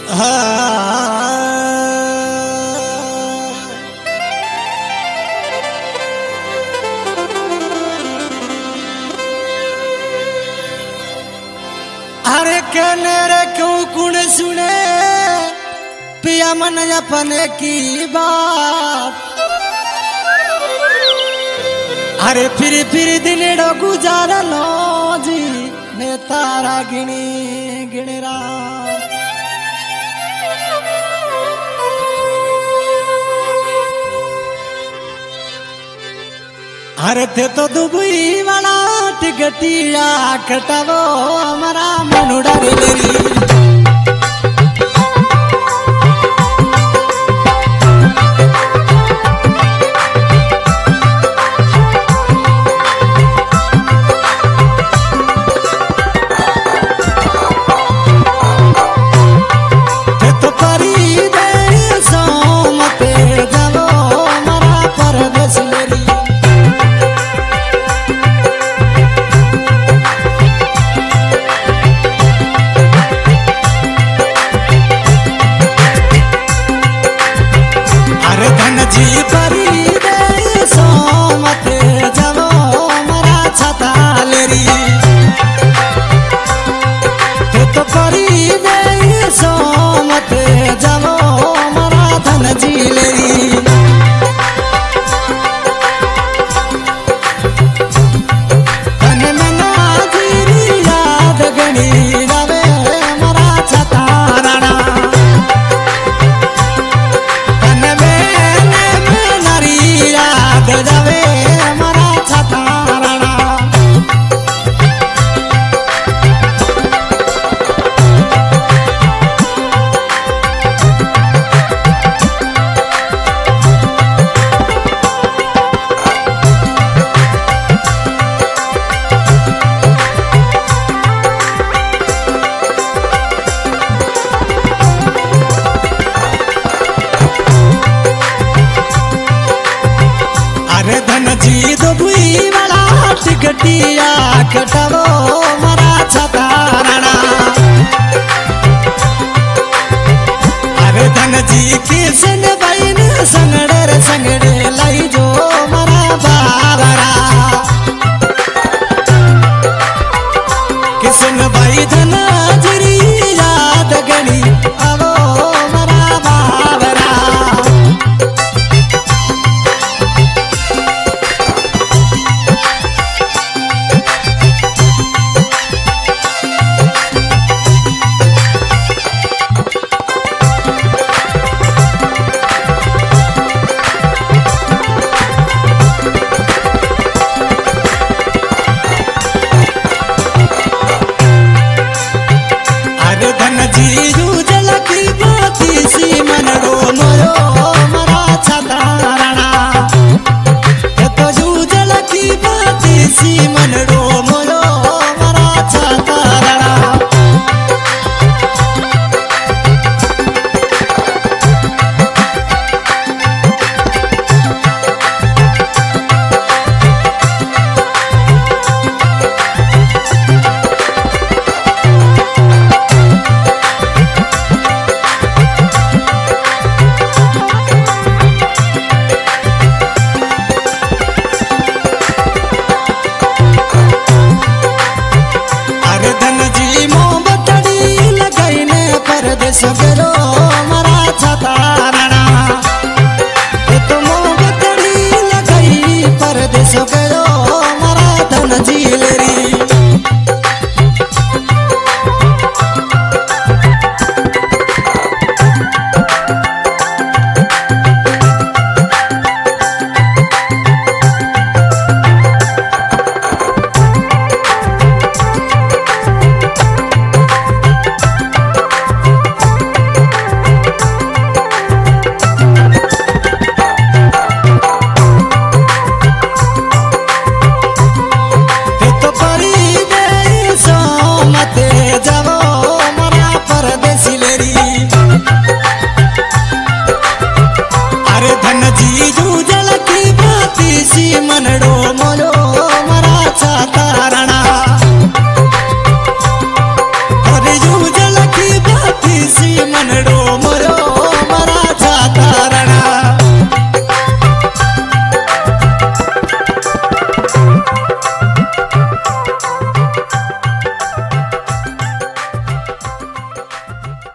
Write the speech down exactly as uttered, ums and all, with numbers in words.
अरे कहने रे क्यों कुण सुने पिया मन अपने की बात। अरे फिर फिर दिन गुजार लो जी मैं तारा गिनी गिणरा। अरे थे तो दुबई वाला टिकटिया कटावो हमारा मनुड़ा रे। टिकटिया कटावो मरा छताराना। अरे धन जी किसन बहन संगड़े रे संगड़े लाई जो मरा बाबरा। किसन भाई धन जरी याद गणी आवो मरा बाबरा। सगरो